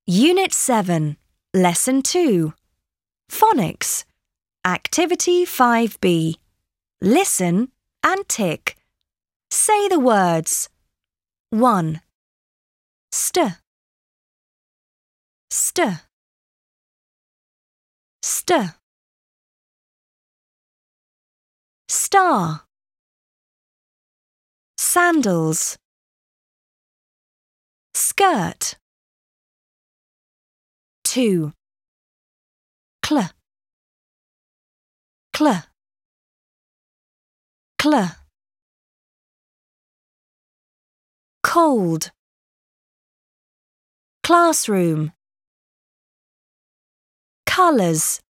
Unit 7, Lesson 2. Phonics. Activity 5B. Listen and tick. Say the words. 1. St. St. St. Star. Sandals. Skirt. 2. Cl. Cl. Cl. Cold. Classroom. Colours.